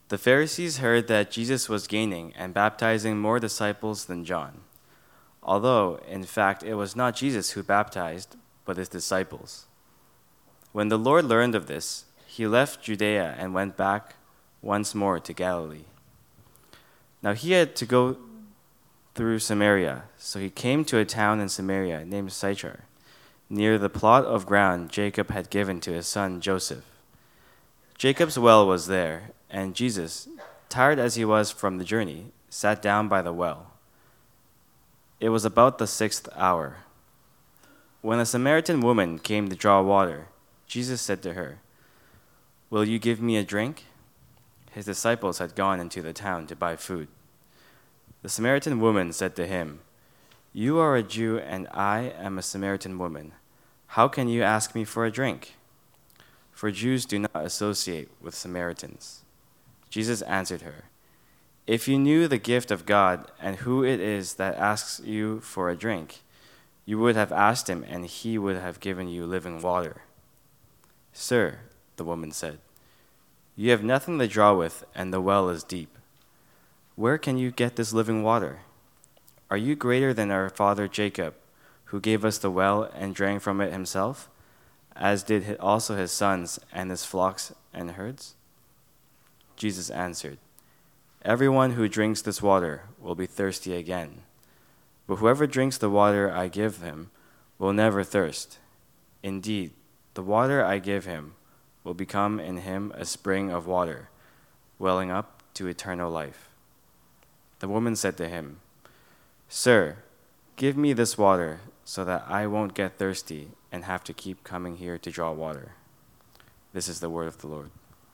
The Pharisees heard that Jesus was gaining and baptizing more disciples than John, although, in fact, it was not Jesus who baptized, but his disciples. When the Lord learned of this, he left Judea and went back once more to Galilee. Now he had to go through Samaria, so he came to a town in Samaria named Sychar, near the plot of ground Jacob had given to his son Joseph. Jacob's well was there, and Jesus, tired as he was from the journey, sat down by the well. It was about the 6th hour. When a Samaritan woman came to draw water, Jesus said to her, "Will you give me a drink?" His disciples had gone into the town to buy food. The Samaritan woman said to him, "You are a Jew and I am a Samaritan woman. How can you ask me for a drink?" For Jews do not associate with Samaritans. Jesus answered her, "If you knew the gift of God and who it is that asks you for a drink, you would have asked him and he would have given you living water." "Sir," the woman said, "you have nothing to draw with and the well is deep. Where can you get this living water? Are you greater than our father Jacob, who gave us the well and drank from it himself, as did also his sons and his flocks and herds?" Jesus answered, "Everyone who drinks this water will be thirsty again. But whoever drinks the water I give him will never thirst. Indeed, the water I give him will become in him a spring of water, welling up to eternal life." The woman said to him, "Sir, give me this water so that I won't get thirsty and have to keep coming here to draw water." This is the word of the Lord.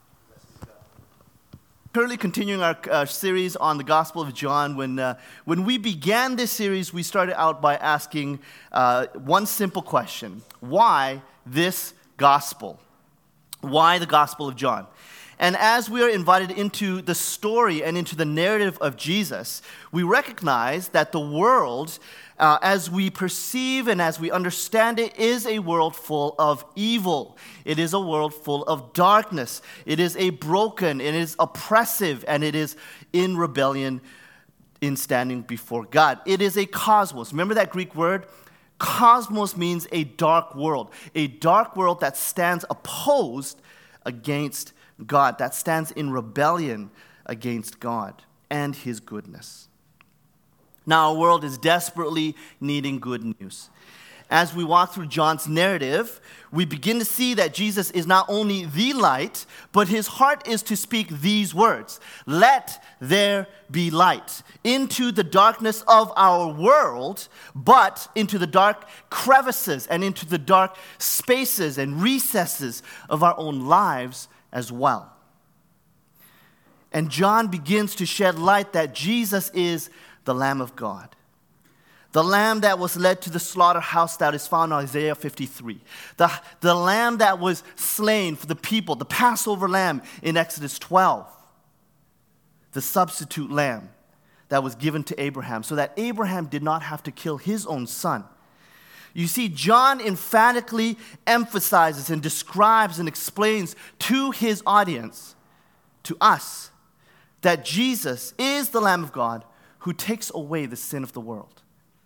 Currently continuing our series on the Gospel of John. When we began this series, we started out by asking one simple question: why this gospel? Why the Gospel of John? And as we are invited into the story and into the narrative of Jesus, we recognize that the world, as we perceive and as we understand it, is a world full of evil. It is a world full of darkness. It is a broken, it is oppressive, and it is in rebellion in standing before God. It is a cosmos. Remember that Greek word? Cosmos means a dark world that stands opposed against God, that stands in rebellion against God and his goodness. Now, our world is desperately needing good news. As we walk through John's narrative, we begin to see that Jesus is not only the light, but his heart is to speak these words: "Let there be light," into the darkness of our world, but into the dark crevices and into the dark spaces and recesses of our own lives as well. And John begins to shed light that Jesus is the Lamb of God. The lamb that was led to the slaughterhouse that is found in Isaiah 53. The lamb that was slain for the people, the Passover lamb in Exodus 12. The substitute lamb that was given to Abraham so that Abraham did not have to kill his own son. You see, John emphatically emphasizes and describes and explains to his audience, to us, that Jesus is the Lamb of God who takes away the sin of the world.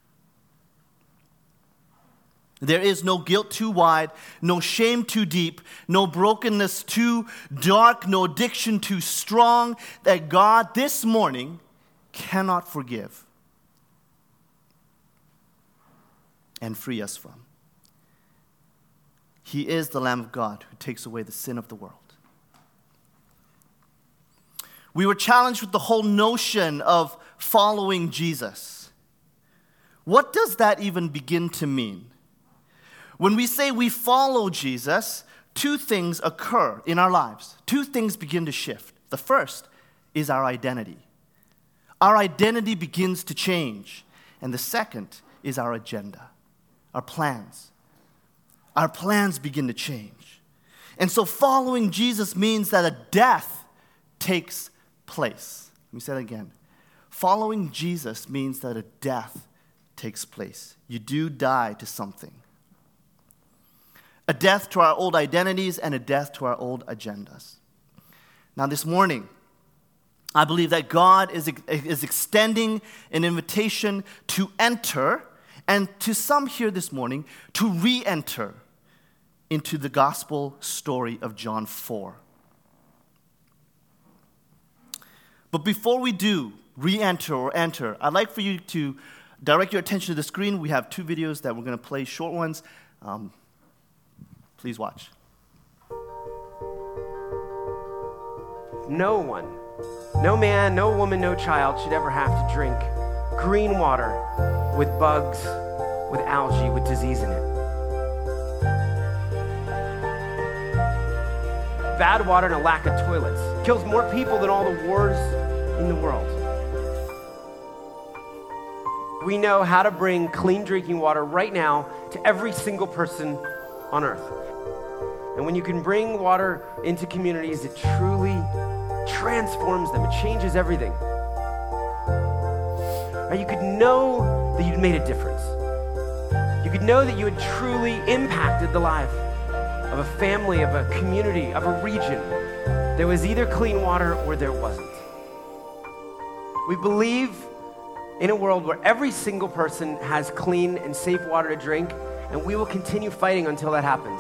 There is no guilt too wide, no shame too deep, no brokenness too dark, no addiction too strong that God this morning cannot forgive and free us from. He is the Lamb of God who takes away the sin of the world. We were challenged with the whole notion of following Jesus. What does that even begin to mean? When we say we follow Jesus, two things occur in our lives. Two things begin to shift. The first is our identity. Our identity begins to change. And the second is our agenda, our plans. Our plans begin to change. And so following Jesus means that a death takes place. Let me say that again. Following Jesus means that a death takes place. You do die to something. A death to our old identities and a death to our old agendas. Now this morning, I believe that God is extending an invitation to enter, and to some here this morning, to re-enter into the gospel story of John 4. But before we do re-enter or enter, I'd like for you to direct your attention to the screen. We have 2 videos that we're going to play, short ones. Please watch. No one, no man, no woman, no child should ever have to drink green water with bugs, with algae, with disease in it. Bad water and a lack of toilets kills more people than all the wars in the world. We know how to bring clean drinking water right now to every single person on earth. And when you can bring water into communities, it truly transforms them. It changes everything. Or you could know that you'd made a difference. You could know that you had truly impacted the life of a family, of a community, of a region. There was either clean water or there wasn't. We believe in a world where every single person has clean and safe water to drink, and we will continue fighting until that happens.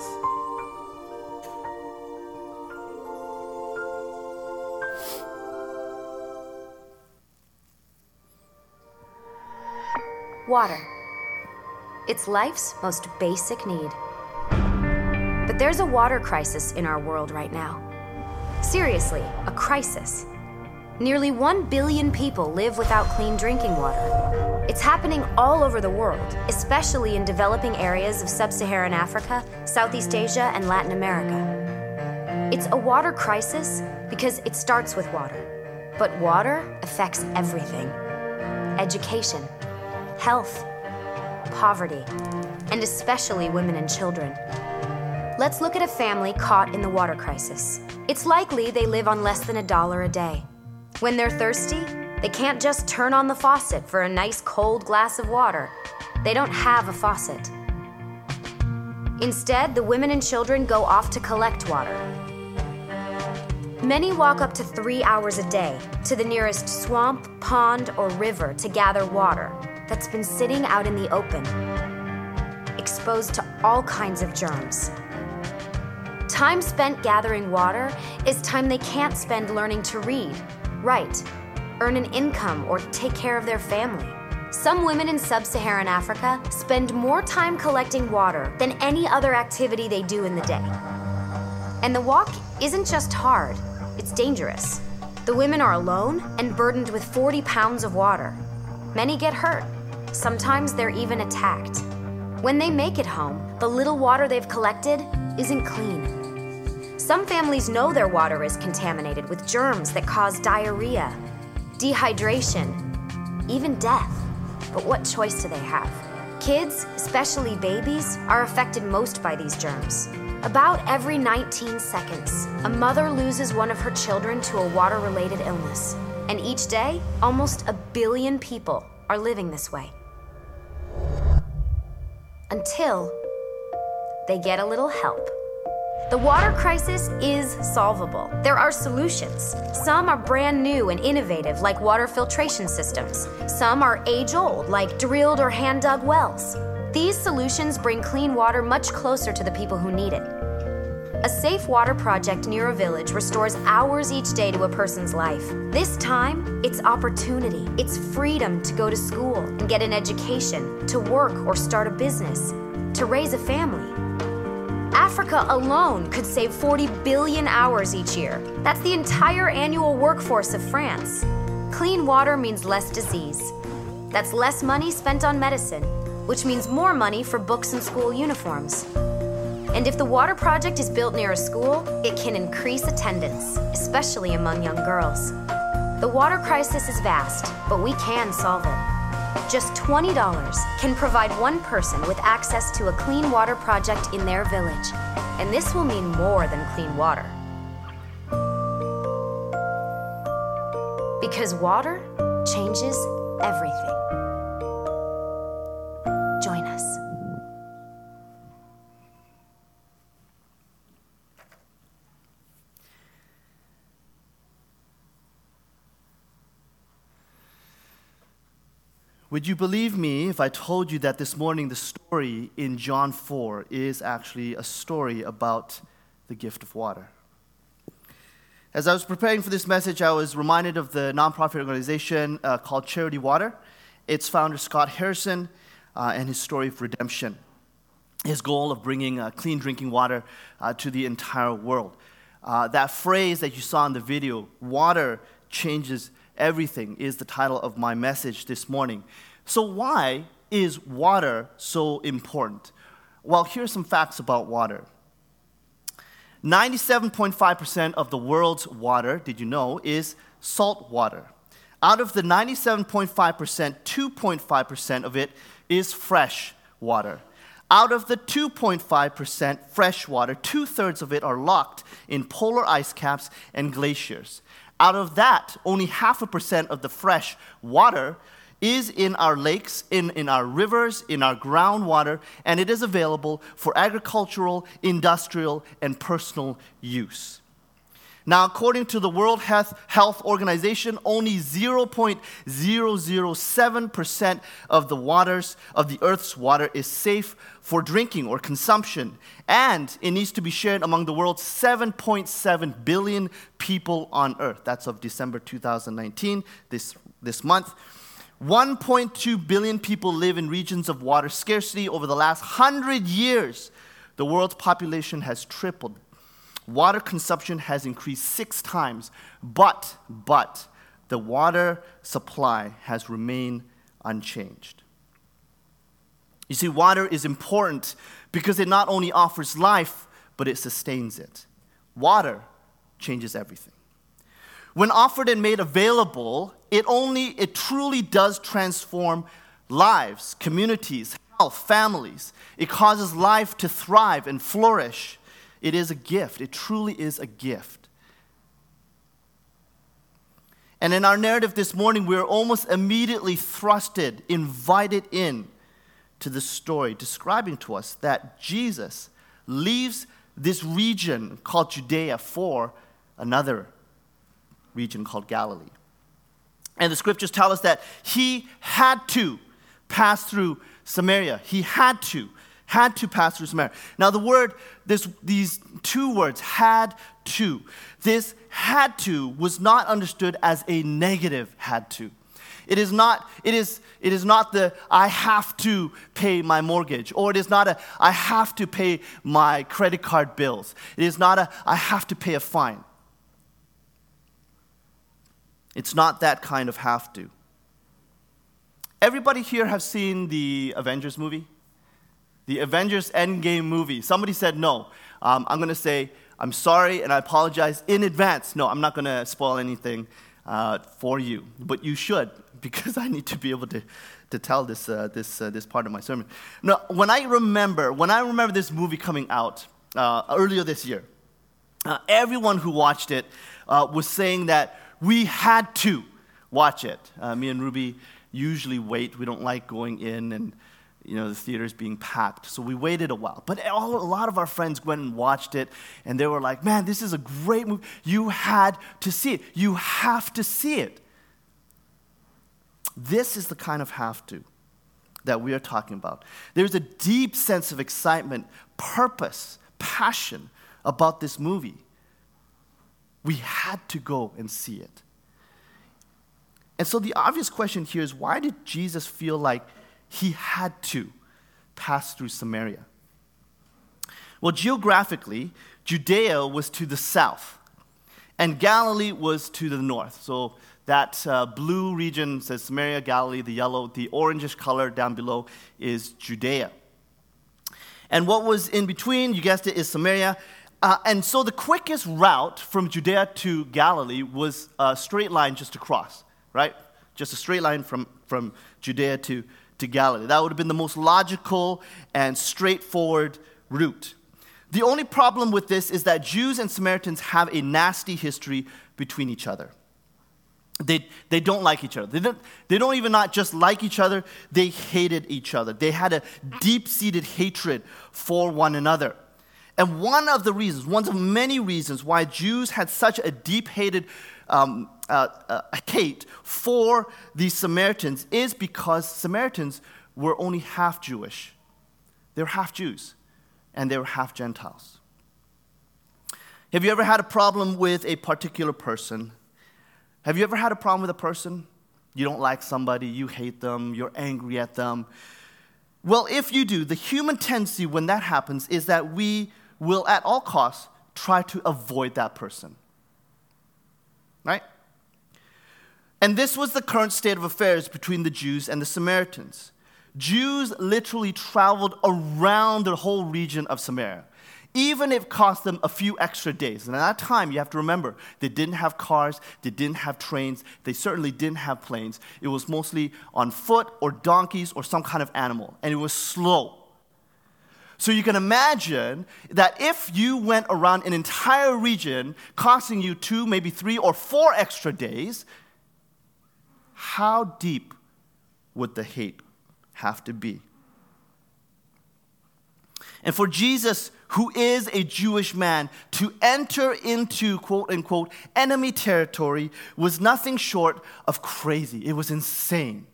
Water. It's life's most basic need. But there's a water crisis in our world right now. Seriously, a crisis. Nearly 1 billion people live without clean drinking water. It's happening all over the world, especially in developing areas of sub-Saharan Africa, Southeast Asia, and Latin America. It's a water crisis because it starts with water. But water affects everything. Education, health, poverty, and especially women and children. Let's look at a family caught in the water crisis. It's likely they live on less than $1 a day. When they're thirsty, they can't just turn on the faucet for a nice cold glass of water. They don't have a faucet. Instead, the women and children go off to collect water. Many walk up to 3 hours a day to the nearest swamp, pond, or river to gather water that's been sitting out in the open, exposed to all kinds of germs. Time spent gathering water is time they can't spend learning to read, write, earn an income, or take care of their family. Some women in sub-Saharan Africa spend more time collecting water than any other activity they do in the day. And the walk isn't just hard, it's dangerous. The women are alone and burdened with 40 pounds of water. Many get hurt. Sometimes they're even attacked. When they make it home, the little water they've collected isn't clean. Some families know their water is contaminated with germs that cause diarrhea, dehydration, even death. But what choice do they have? Kids, especially babies, are affected most by these germs. About every 19 seconds, a mother loses one of her children to a water-related illness. And each day, almost 1 billion people are living this way. Until they get a little help. The water crisis is solvable. There are solutions. Some are brand new and innovative, like water filtration systems. Some are age-old, like drilled or hand-dug wells. These solutions bring clean water much closer to the people who need it. A safe water project near a village restores hours each day to a person's life. This time, it's opportunity. It's freedom to go to school and get an education, to work or start a business, to raise a family. Africa alone could save 40 billion hours each year. That's the entire annual workforce of France. Clean water means less disease. That's less money spent on medicine, which means more money for books and school uniforms. And if the water project is built near a school, it can increase attendance, especially among young girls. The water crisis is vast, but we can solve it. Just $20 can provide one person with access to a clean water project in their village. And this will mean more than clean water. Because water changes everything. Join us. Would you believe me if I told you that this morning the story in John 4 is actually a story about the gift of water? As I was preparing for this message, I was reminded of the nonprofit organization called Charity Water. Its founder, Scott Harrison, and his story of redemption. His goal of bringing clean drinking water to the entire world. That phrase that you saw in the video, water changes everything, is the title of my message this morning. So why is water so important? Well, here's some facts about water. 97.5% of the world's water, did you know, is salt water. Out of the 97.5%, 2.5% of it is fresh water. Out of the 2.5% fresh water, 2/3 of it are locked in polar ice caps and glaciers. Out of that, only 0.5% of the fresh water is in our lakes, in our rivers, in our groundwater, and it is available for agricultural, industrial, and personal use. Now, according to the World Health Organization, only 0.007% of the Earth's water is safe for drinking or consumption, and it needs to be shared among the world's 7.7 billion people on Earth. That's of December 2019, this month. 1.2 billion people live in regions of water scarcity. Over the last 100 years, the world's population has tripled. Water consumption has increased 6 times, but the water supply has remained unchanged. You see, water is important because it not only offers life, but it sustains it. Water changes everything. When offered and made available, it truly does transform lives, communities, health, families. It causes life to thrive and flourish. It is a gift. It truly is a gift. And in our narrative this morning, we are almost immediately thrusted, invited in to the story, describing to us that Jesus leaves this region called Judea for another region called Galilee. And the scriptures tell us that he had to pass through Samaria. He had to pass through Samaria. Now these 2 words, had to. This had to was not understood as a negative had to. It is not the I have to pay my mortgage, or it is not a I have to pay my credit card bills. It is not a I have to pay a fine. It's not that kind of have to. Everybody here have seen the Avengers movie? The Avengers Endgame movie. Somebody said no. I'm going to say, I'm sorry and I apologize in advance. No, I'm not going to spoil anything for you. But you should, because I need to be able to tell this part of my sermon. Now, when I remember this movie coming out earlier this year, everyone who watched it was saying that we had to watch it. Me and Ruby usually wait. We don't like going in and the theater's being packed. So we waited a while. But a lot of our friends went and watched it, and they were like, man, this is a great movie. You had to see it. You have to see it. This is the kind of have to that we are talking about. There's a deep sense of excitement, purpose, passion about this movie. We had to go and see it. And so the obvious question here is, why did Jesus feel like he had to pass through Samaria? Well, geographically, Judea was to the south, and Galilee was to the north. So that blue region says Samaria, Galilee, the yellow, the orangish color down below is Judea. And what was in between, you guessed it, is Samaria. And so the quickest route from Judea to Galilee was a straight line just across, right? Just a straight line from Judea to Galilee. That would have been the most logical and straightforward route. The only problem with this is that Jews and Samaritans have a nasty history between each other. They don't like each other. They don't even not just like each other, they hated each other. They had a deep-seated hatred for one another. And one of the many reasons why Jews had such a deep-hated hate for the Samaritans is because Samaritans were only half Jewish. They were half Jews, and they were half Gentiles. Have you ever had a problem with a particular person? Have you ever had a problem with a person? You don't like somebody, you hate them, you're angry at them. Well, if you do, the human tendency when that happens is that we will at all costs try to avoid that person. Right? And this was the current state of affairs between the Jews and the Samaritans. Jews literally traveled around the whole region of Samaria, even if it cost them a few extra days. And at that time, you have to remember, they didn't have cars, they didn't have trains, they certainly didn't have planes. It was mostly on foot or donkeys or some kind of animal, and it was slow. So you can imagine that if you went around an entire region costing you 2, maybe 3 or 4 extra days, how deep would the hate have to be? And for Jesus, who is a Jewish man, to enter into quote-unquote enemy territory was nothing short of crazy. It was insane.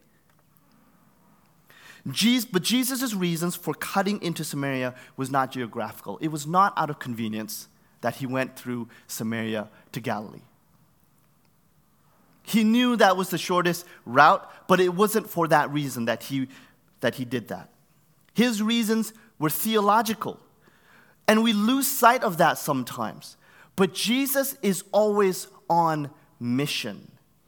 But Jesus' reasons for cutting into Samaria was not geographical. It was not out of convenience that he went through Samaria to Galilee. He knew that was the shortest route, but it wasn't for that reason that he did that. His reasons were theological, and we lose sight of that sometimes. But Jesus is always on mission.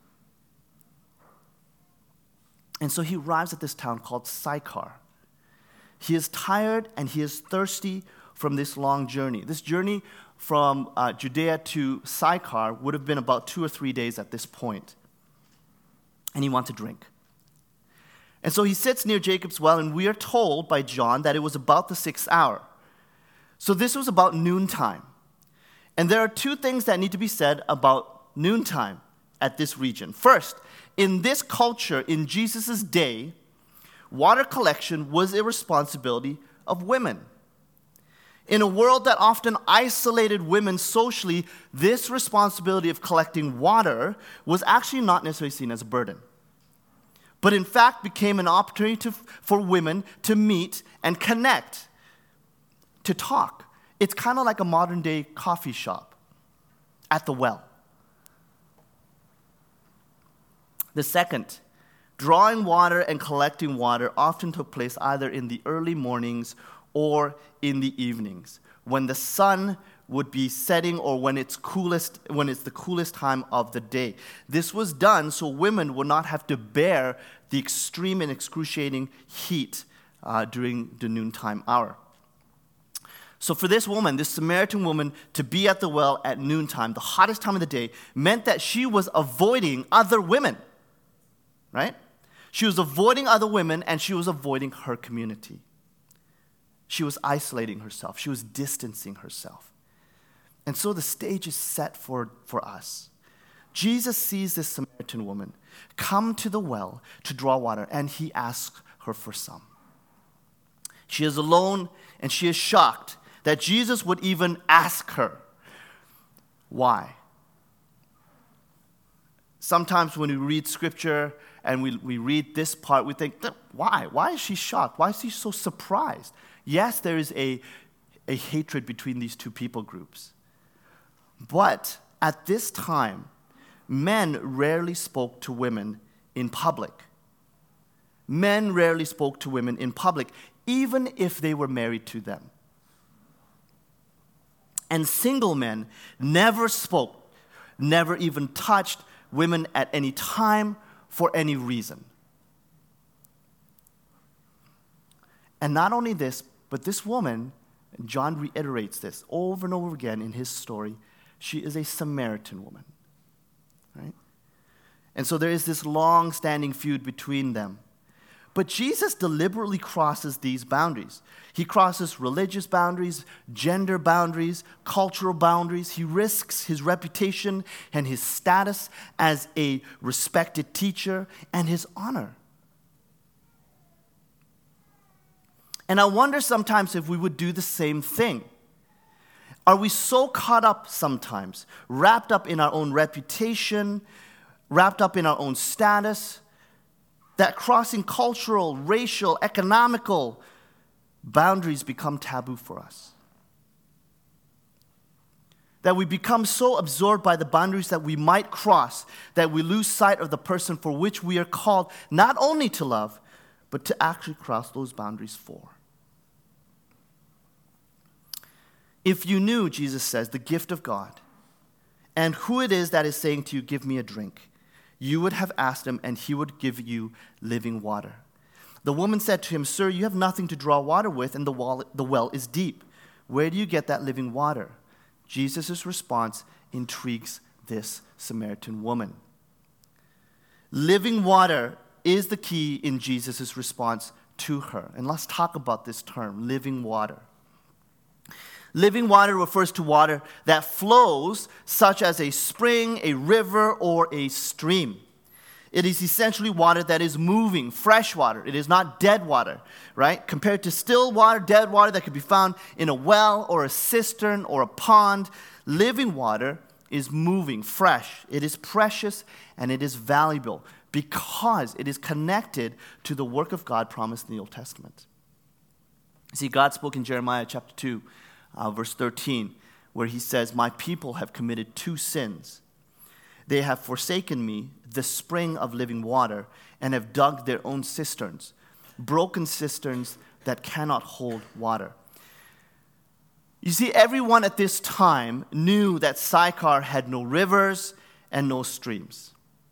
And so he arrives at this town called Sychar. He is tired and he is thirsty from this long journey. This journey from Judea to Sychar would have been about 2 or 3 days at this point. And he wants to drink. And so he sits near Jacob's well, and we are told by John that it was about the 6th hour. So this was about noontime. And there are 2 things that need to be said about noontime at this region. First, in this culture, in Jesus' day, water collection was a responsibility of women. In a world that often isolated women socially, this responsibility of collecting water was actually not necessarily seen as a burden, but in fact became an opportunity for women to meet and connect, to talk. It's kind of like a modern-day coffee shop at the well. The second, drawing water and collecting water often took place either in the early mornings or in the evenings, when the sun would be setting or when it's the coolest time of the day. This was done so women would not have to bear the extreme and excruciating heat during the noontime hour. So for this woman, this Samaritan woman, to be at the well at noontime, the hottest time of the day, meant that she was avoiding other women, right? She was avoiding other women, and she was avoiding her community. She was isolating herself. She was distancing herself. And so the stage is set for us. Jesus sees this Samaritan woman come to the well to draw water, and he asks her for some. She is alone, and she is shocked that Jesus would even ask her. Why? Sometimes when we read scripture and we read this part, we think, why? Why is she shocked? Why is she so surprised? Yes, there is a hatred between these 2 people groups. But at this time, men rarely spoke to women in public. Men rarely spoke to women in public, even if they were married to them. And single men never spoke, never even touched women at any time for any reason. And not only this, but this woman, John reiterates this over and over again in his story, she is a Samaritan woman, right? And so there is this long-standing feud between them. But Jesus deliberately crosses these boundaries. He crosses religious boundaries, gender boundaries, cultural boundaries. He risks his reputation and his status as a respected teacher and his honor. And I wonder sometimes if we would do the same thing. Are we so caught up sometimes, wrapped up in our own reputation, wrapped up in our own status, that crossing cultural, racial, economical boundaries become taboo for us? That we become so absorbed by the boundaries that we might cross that we lose sight of the person for which we are called not only to love, but to actually cross those boundaries for. If you knew, Jesus says, the gift of God, and who it is that is saying to you, give me a drink, you would have asked him, and he would give you living water. The woman said to him, Sir, you have nothing to draw water with, and the well is deep. Where do you get that living water? Jesus' response intrigues this Samaritan woman. Living water is the key in Jesus' response to her. And let's talk about this term, living water. Living water refers to water that flows, such as a spring, a river, or a stream. It is essentially water that is moving, fresh water. It is not dead water, right? Compared to still water, dead water that could be found in a well or a cistern or a pond, living water is moving, fresh. It is precious and it is valuable because it is connected to the work of God promised in the Old Testament. See, God spoke in Jeremiah chapter 2, verse 13, where he says, My people have committed two sins. They have forsaken me, the spring of living water, and have dug their own cisterns, broken cisterns that cannot hold water. You see, everyone at this time knew that Sychar had no rivers and no streams.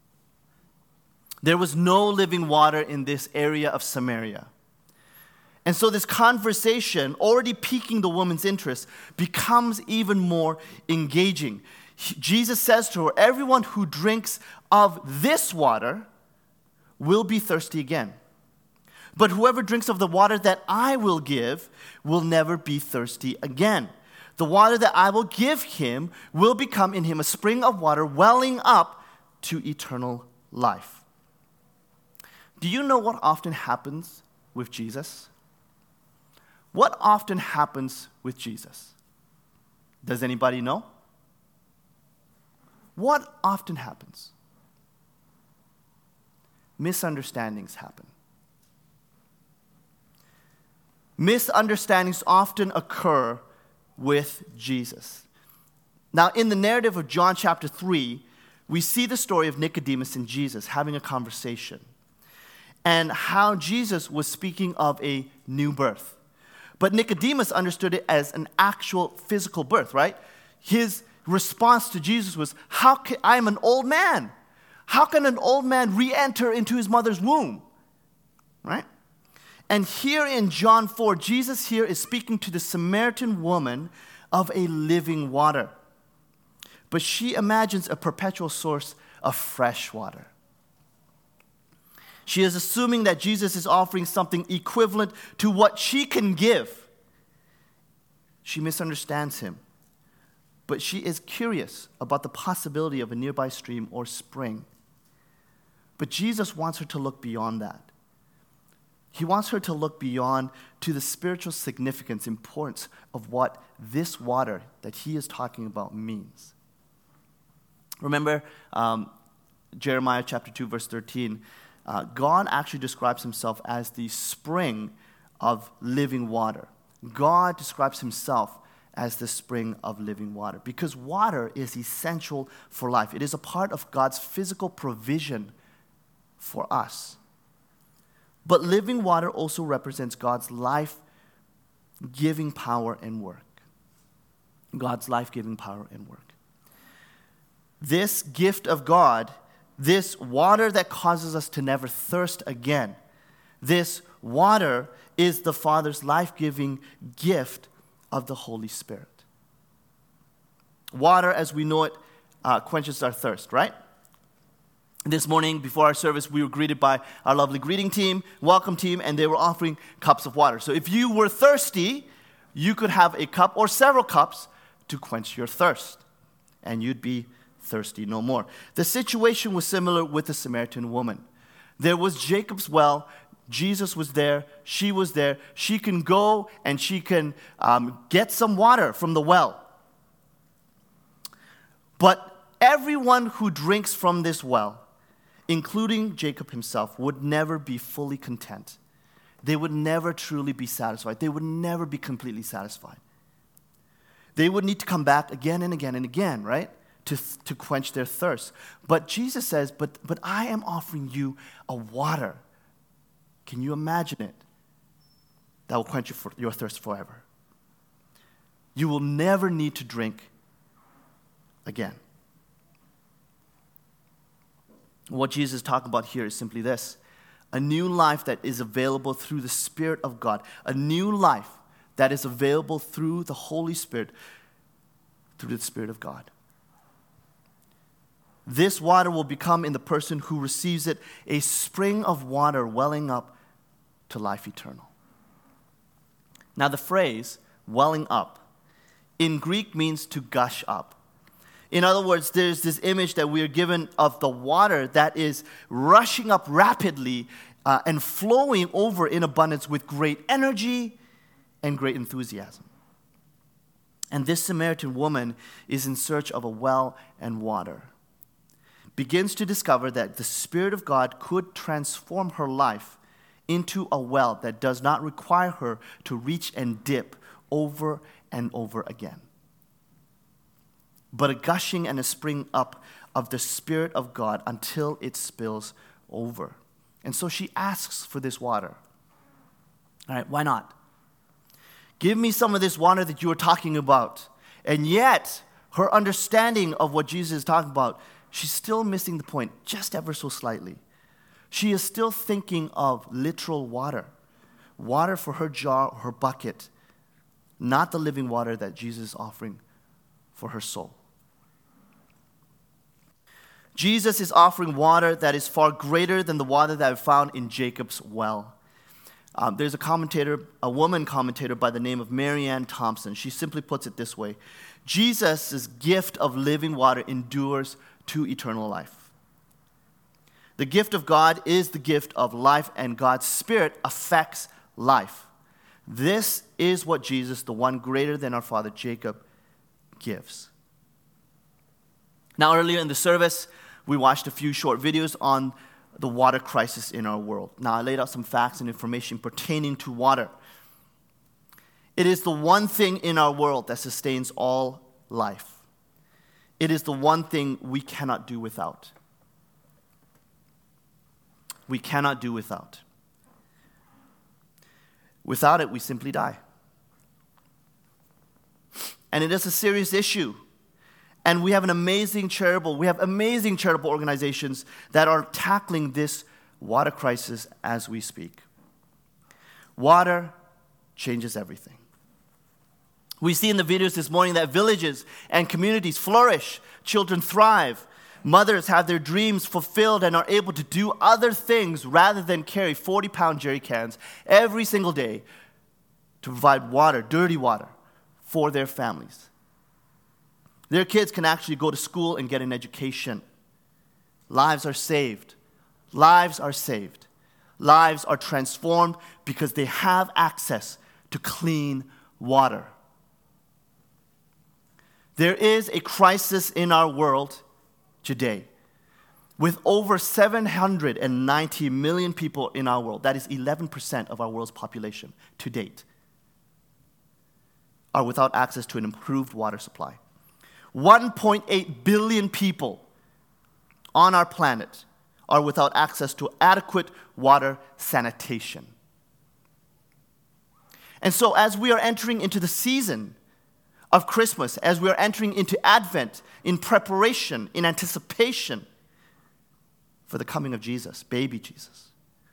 There was no living water in this area of Samaria. And so this conversation, already piquing the woman's interest, becomes even more engaging. Jesus says to her, everyone who drinks of this water will be thirsty again. But whoever drinks of the water that I will give will never be thirsty again. The water that I will give him will become in him a spring of water welling up to eternal life. Do you know what often happens with Jesus? What often happens with Jesus? Does anybody know? What often happens? Misunderstandings happen. Misunderstandings often occur with Jesus. Now, in the narrative of John chapter 3, we see the story of Nicodemus and Jesus having a conversation, and how Jesus was speaking of a new birth. But Nicodemus understood it as an actual physical birth, right? His response to Jesus was, I'm an old man. How can an old man re-enter into his mother's womb? Right? And here in John 4, Jesus here is speaking to the Samaritan woman of a living water. But she imagines a perpetual source of fresh water. She is assuming that Jesus is offering something equivalent to what she can give. She misunderstands him. But she is curious about the possibility of a nearby stream or spring. But Jesus wants her to look beyond that. He wants her to look beyond to the spiritual significance, importance of what this water that he is talking about means. Remember Jeremiah chapter 2, verse 13. God actually describes himself as the spring of living water. God describes himself as the spring of living water because water is essential for life. It is a part of God's physical provision for us. But living water also represents God's life-giving power and work. God's life-giving power and work. This gift of God, this water that causes us to never thirst again, this water is the Father's life-giving gift of the Holy Spirit. Water, as we know it, quenches our thirst, right? This morning, before our service, we were greeted by our lovely greeting team, welcome team, and they were offering cups of water. So if you were thirsty, you could have a cup or several cups to quench your thirst, and you'd be thirsty no more. The situation was similar with the Samaritan woman. There was Jacob's well. Jesus was there. She was there. She can go and she can get some water from the well. But everyone who drinks from this well, including Jacob himself, would never be fully content. They would never truly be satisfied. They would never be completely satisfied. They would need to come back again and again and again, right? To quench their thirst. But Jesus says, but I am offering you a water. Can you imagine it? That will quench your thirst forever. You will never need to drink again. What Jesus is talking about here is simply this: a new life that is available through the Spirit of God. A new life that is available through the Holy Spirit, through the Spirit of God. This water will become, in the person who receives it, a spring of water welling up to life eternal. Now, the phrase, welling up, in Greek means to gush up. In other words, there's this image that we are given of the water that is rushing up rapidly and flowing over in abundance with great energy and great enthusiasm. And this Samaritan woman is in search of a well and water. Begins to discover that the Spirit of God could transform her life into a well that does not require her to reach and dip over and over again, but a gushing and a spring up of the Spirit of God until it spills over. And so she asks for this water. All right, why not? Give me some of this water that you were talking about. And yet, her understanding of what Jesus is talking about, she's still missing the point just ever so slightly. She is still thinking of literal water. Water for her jar or her bucket, not the living water that Jesus is offering for her soul. Jesus is offering water that is far greater than the water that I found in Jacob's well. There's a woman commentator by the name of Marianne Thompson. She simply puts it this way: Jesus' gift of living water endures to eternal life. The gift of God is the gift of life, and God's Spirit affects life. This is what Jesus, the one greater than our father Jacob, gives. Now, earlier in the service, we watched a few short videos on the water crisis in our world. Now, I laid out some facts and information pertaining to water. It is the one thing in our world that sustains all life. It is the one thing we cannot do without. We cannot do without. Without it, we simply die. And it is a serious issue. And we have amazing charitable organizations that are tackling this water crisis as we speak. Water changes everything. We see in the videos this morning that villages and communities flourish, children thrive, mothers have their dreams fulfilled and are able to do other things rather than carry 40-pound jerry cans every single day to provide water, dirty water, for their families. Their kids can actually go to school and get an education. Lives are saved. Lives are saved. Lives are transformed because they have access to clean water. There is a crisis in our world today with over 790 million people in our world. That is 11% of our world's population to date are without access to an improved water supply. 1.8 billion people on our planet are without access to adequate water sanitation. And so as we are entering into the season of Christmas, as we are entering into Advent, in preparation, in anticipation for the coming of Jesus, baby Jesus,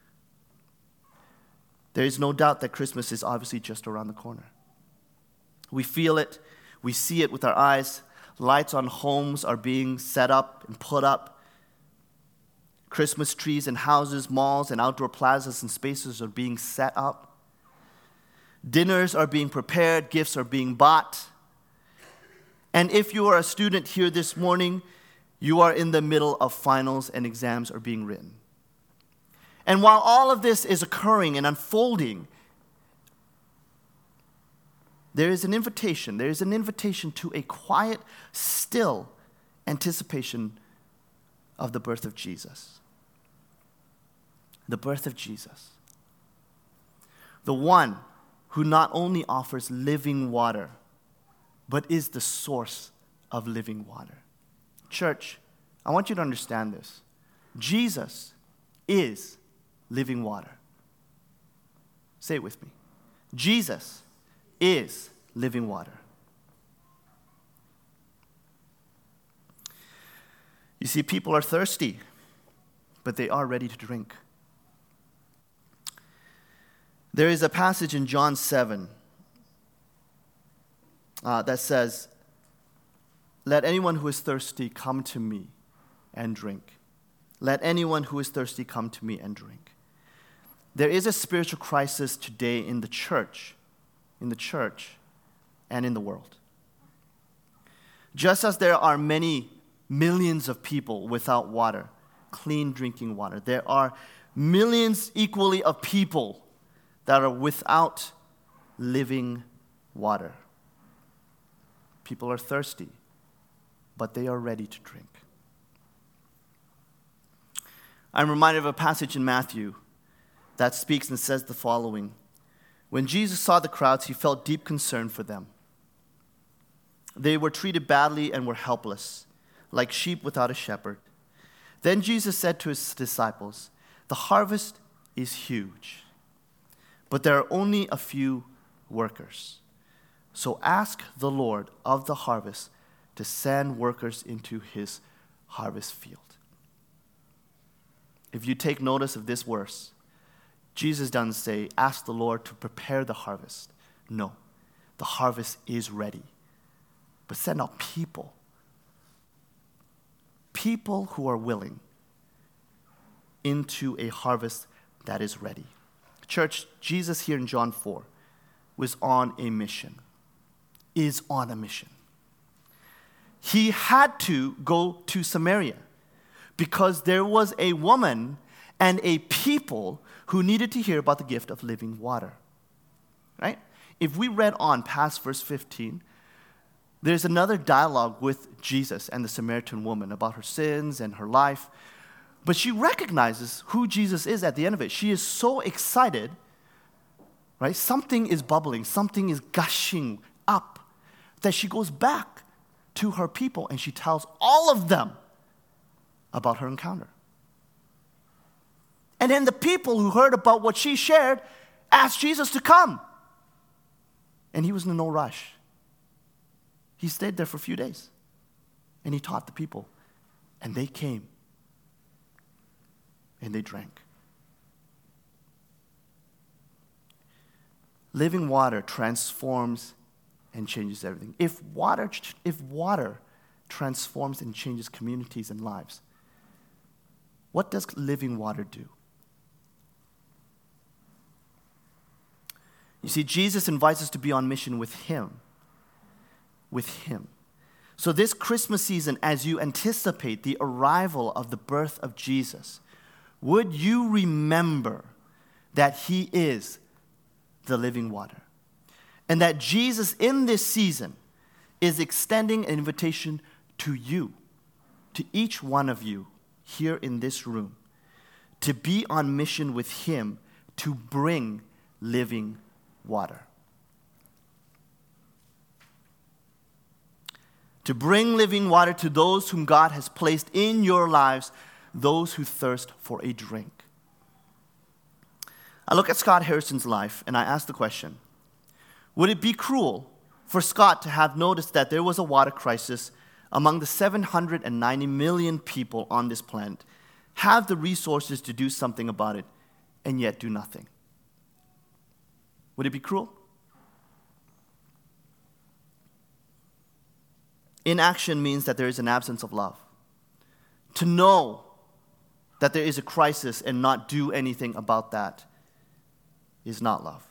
there is no doubt that Christmas is obviously just around the corner. We feel it, we see it with our eyes. Lights on homes are being set up and put up. Christmas trees in houses, malls, and outdoor plazas and spaces are being set up. Dinners are being prepared, gifts are being bought. And if you are a student here this morning, you are in the middle of finals and exams are being written. And while all of this is occurring and unfolding, there is an invitation to a quiet, still, anticipation of the birth of Jesus. The birth of Jesus. The one who not only offers living water, but is the source of living water. Church, I want you to understand this. Jesus is living water. Say it with me. Jesus is living water. You see, people are thirsty, but they are ready to drink. There is a passage in John 7 that says, "Let anyone who is thirsty come to me and drink. Let anyone who is thirsty come to me and drink." There is a spiritual crisis today in the church and in the world. Just as there are many millions of people without water, clean drinking water, there are millions equally of people that are without living water. People are thirsty, but they are ready to drink. I'm reminded of a passage in Matthew that speaks and says the following. When Jesus saw the crowds, he felt deep concern for them. They were treated badly and were helpless, like sheep without a shepherd. Then Jesus said to his disciples, "The harvest is huge, but there are only a few workers. So ask the Lord of the harvest to send workers into his harvest field." If you take notice of this verse, Jesus doesn't say, ask the Lord to prepare the harvest. No, the harvest is ready. But send out people. People who are willing into a harvest that is ready. Church, Jesus here in John 4 was on a mission, is on a mission. He had to go to Samaria because there was a woman and a people who needed to hear about the gift of living water. Right? If we read on past verse 15, there's another dialogue with Jesus and the Samaritan woman about her sins and her life. But she recognizes who Jesus is at the end of it. She is so excited, right? Something is bubbling, something is gushing up, that she goes back to her people and she tells all of them about her encounter. And then the people who heard about what she shared asked Jesus to come. And he was in no rush. He stayed there for a few days. And he taught the people. And they came. And they drank. Living water transforms and changes everything. If water transforms and changes communities and lives, what does living water do? You see, Jesus invites us to be on mission with him. With him. So this Christmas season, as you anticipate the arrival of the birth of Jesus, would you remember that he is the living water? And that Jesus in this season is extending an invitation to you, to each one of you here in this room, to be on mission with him to bring living water. To bring living water to those whom God has placed in your lives, those who thirst for a drink. I look at Scott Harrison's life and I ask the question, would it be cruel for Scott to have noticed that there was a water crisis among the 790 million people on this planet, have the resources to do something about it, and yet do nothing? Would it be cruel? Inaction means that there is an absence of love. To know that there is a crisis and not do anything about that is not love.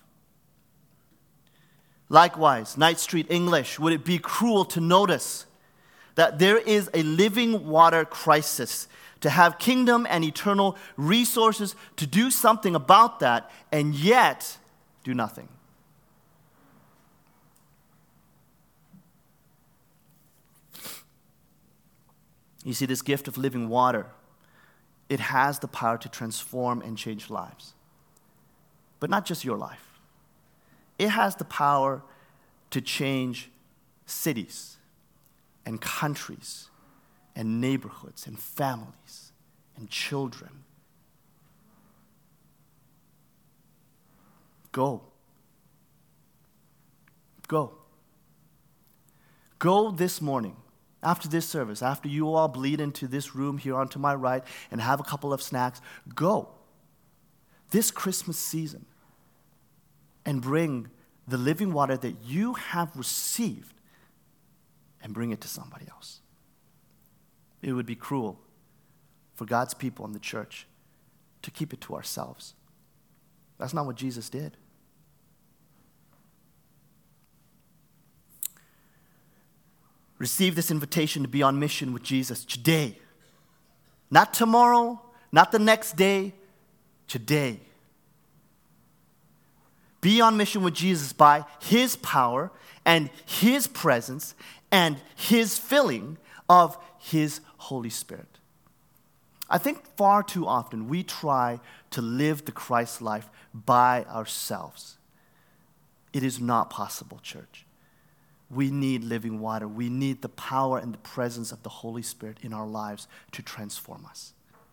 Likewise, Knight Street English, would it be cruel to notice that there is a living water crisis, to have kingdom and eternal resources to do something about that, and yet do nothing? You see, this gift of living water, it has the power to transform and change lives. But not just your life. It has the power to change cities and countries and neighborhoods and families and children. Go. Go. Go this morning, after this service, after you all bleed into this room here onto my right and have a couple of snacks, go this Christmas season and bring the living water that you have received and bring it to somebody else. It would be cruel for God's people in the church to keep it to ourselves. That's not what Jesus did. Receive this invitation to be on mission with Jesus today. Not tomorrow, not the next day, today. Be on mission with Jesus by His power and His presence and His filling of His Holy Spirit. I think far too often we try to live the Christ life by ourselves. It is not possible, church. We need living water. We need the power and the presence of the Holy Spirit in our lives to transform us.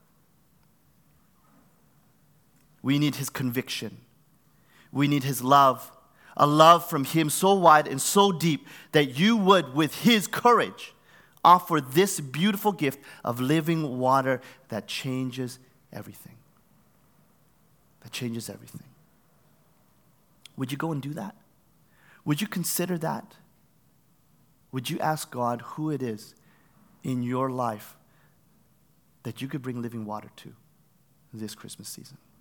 We need His conviction. We need His love, a love from Him so wide and so deep that you would, with His courage, offer this beautiful gift of living water that changes everything. That changes everything. Would you go and do that? Would you consider that? Would you ask God who it is in your life that you could bring living water to this Christmas season?